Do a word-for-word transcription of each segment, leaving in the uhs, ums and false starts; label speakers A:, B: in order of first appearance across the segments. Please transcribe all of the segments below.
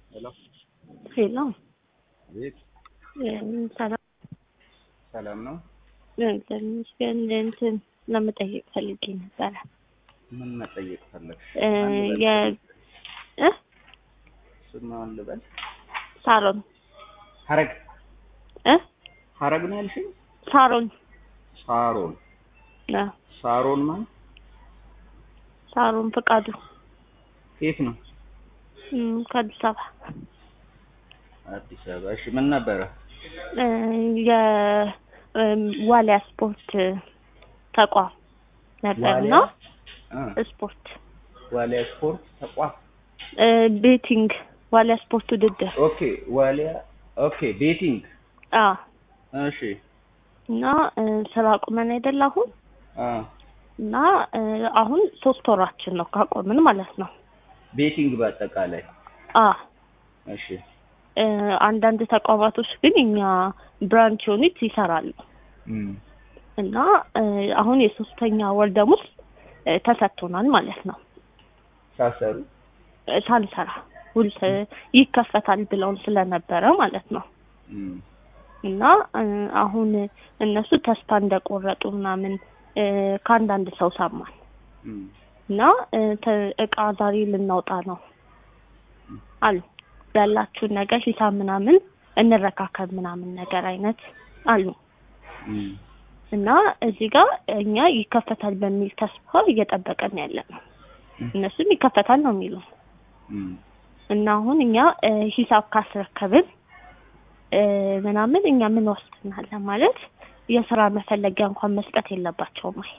A: ሄሎ
B: ሄሎ
A: ቤት
B: ሰላም
A: ሰላም ነው?
B: ትንሽ ግን እንትን ለመጠየቅ ፈልጌ ነበረ።
A: ምን መጠየቅ ፈለግሽ?
B: የ እ
A: ስማን ልበል?
B: ሳሮን
A: ሐረግ
B: እ
A: ሐረግ ነው ያልሽኝ?
B: ሳሮን
A: ሳሮን
B: አ
A: ሳሮን ማን?
B: ሳሮን ፈቃዱ።
A: የት ነው?
B: እም ከአዲስ አበባ።
A: አዲስ አበባ። እሺ ምን ነበረ?
B: እ የ ዋሊያ ስፖርት ተቋም ነበርና ስፖርት
A: ዋሊያ ስፖርት ተቋም
B: እ ቤቲንግ ዋሊያ ስፖርት ውድድር።
A: ኦኬ ዋሊያ ኦኬ ቤቲንግ
B: አ
A: እሺ
B: እና ስራ አቁመን አይደል አሁን?
A: አ
B: እና አሁን ሶስት ወራችን ነው ካቆምን ማለት ነው።
A: ቤቲንግ በአጠቃላይ
B: አ
A: እሺ
B: አንዳንድ ተቋማቶች ግን እኛ ብራንች ዩኒት ይሰራሉ እና አሁን የሶስተኛ ወር ደሞዝ ተሰጥቶናል ማለት ነው።
A: ሳሰሩ
B: ሳንሰራ ውል ይከፈታል ብለውን ስለነበረ ማለት ነው። እና አሁን እነሱ ተስፋ እንደቆረጡ ምናምን ከአንዳንድ ሰው ሰማን እና እቃ ዛሬ ልናውጣ ነው አሉ። ያላችሁ ነገር ሂሳብ ምናምን እንረካከብ ምናምን ነገር አይነት አሉ። እና እዚህ ጋር እኛ ይከፈታል በሚል ተስፋ እየጠበቀን ያለነው እነሱም ይከፈታል ነው የሚሉት። እና አሁን እኛ ሂሳብ ካስረከብን ምናምን እኛ ምን ወስደናል ማለት የሥራ መፈለጊያ እንኳን መስጠት የለባቸውም። አይ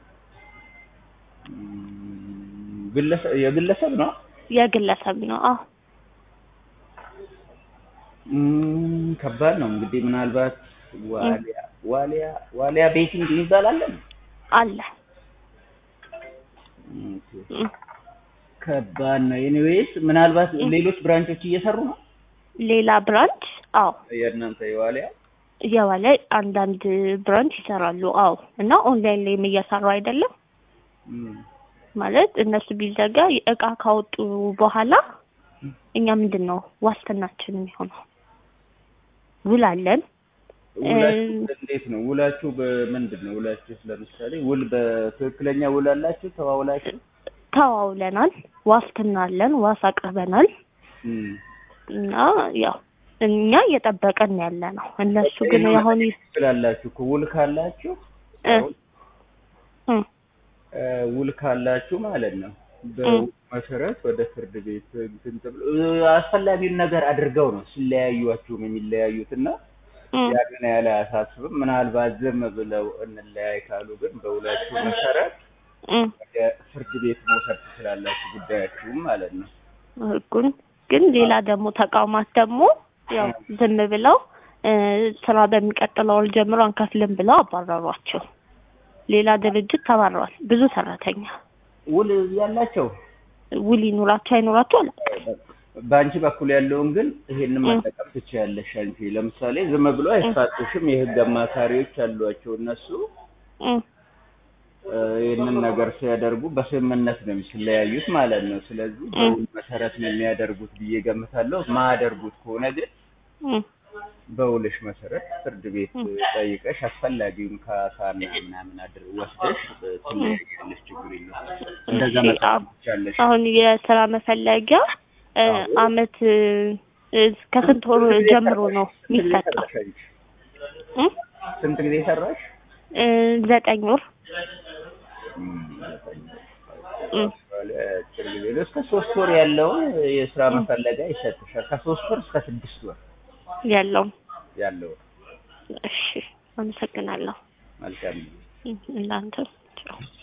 A: ግለሰብ የግለሰብ ነው
B: የግለሰብ ነው። አዎ
A: እም ከባድ ነው እንግዲህ ምናልባት ዋሊያ ዋሊያ ዋሊያ ቤቲንግ ይባላል
B: አለ።
A: ከባድ ነው። ኤኒዌይስ ምናልባት ሌሎች ብራንቾች እየሰሩ ነው።
B: ሌላ ብራንች አዎ
A: የእናንተ የዋሊያ
B: የዋሊያ አንዳንድ ብራንች ይሰራሉ። አዎ እና ኦንላይን ላይ እየሰሩ አይደለም ማለት እነሱ ቢዘጋ እቃ ካወጡ በኋላ እኛ ምንድነው ዋስትናችን የሚሆነው? ውል አለን።
A: ውላችሁ እንዴት ነው? ውላችሁ በምንድነው? ውላችሁ ለምሳሌ ውል በትክክለኛ ውል አላችሁ? ተዋውላችሁ?
B: ተዋውለናል። ዋስትና አለን። ዋስ አቅርበናል። እና ያው እኛ እየጠበቀን ያለ ነው። እነሱ ግን ያሁን
A: ይላላችሁ ውል ካላችሁ እ ውል ካላችሁ ማለት ነው በመሰረት ወደ ፍርድ ቤት እንትን ተብሎ አስፈላጊውን ነገር አድርገው ነው ሲለያዩአችሁ የሚለያዩትና ያንን ያለ አሳስብም። ምናልባት ዝም ብለው እንለያይ ካሉ ግን በውላችሁ መሰረት ፍርድ ቤት መውሰድ ትችላላችሁ ጉዳያችሁ ማለት ነው።
B: ግን ግን ሌላ ደግሞ ተቋማት ደግሞ ያው ዝም ብለው ስራ በሚቀጥለው ወር ጀምሮ አንከፍልም ብለው አባረሯቸው። ሌላ ድርጅት ተባረዋል። ብዙ ሰራተኛ
A: ውል ያላቸው
B: ውል ይኑራቸው አይኑራቸው አላውቅም።
A: ባንቺ በኩል ያለውን ግን ይሄንን መጠቀም ትችያለሽ። አንቺ ለምሳሌ ዝም ብሎ አይፋጡሽም። የህግ አማካሪዎች አሏቸው እነሱ ይሄንን ነገር ሲያደርጉ በስምምነት ነው የሚለያዩት ማለት ነው። ስለዚህ በውል መሰረት ነው የሚያደርጉት ብዬ ገምታለሁ። ማያደርጉት ከሆነ ግን በውልሽ መሰረት ፍርድ ቤት ጠይቀሽ አስፈላጊውን ካሳና ምናምን አድር ወስደሽ ትለያያለሽ። ችግር የለውም። እንደዛ መጣም ትችያለሽ።
B: አሁን የሥራ መፈለጊያ አመት ከስንት ወር ጀምሮ ነው የሚሰጠው?
A: ስንት ጊዜ ሰራሽ?
B: ዘጠኝ ወር
A: እስከ ሶስት ወር ያለው የሥራ መፈለጊያ ይሰጥሻል። ከሶስት ወር እስከ ስድስት ወር
B: ያለው
A: ያለው።
B: እሺ አመሰግናለሁ።
A: መልካም
B: እናንተ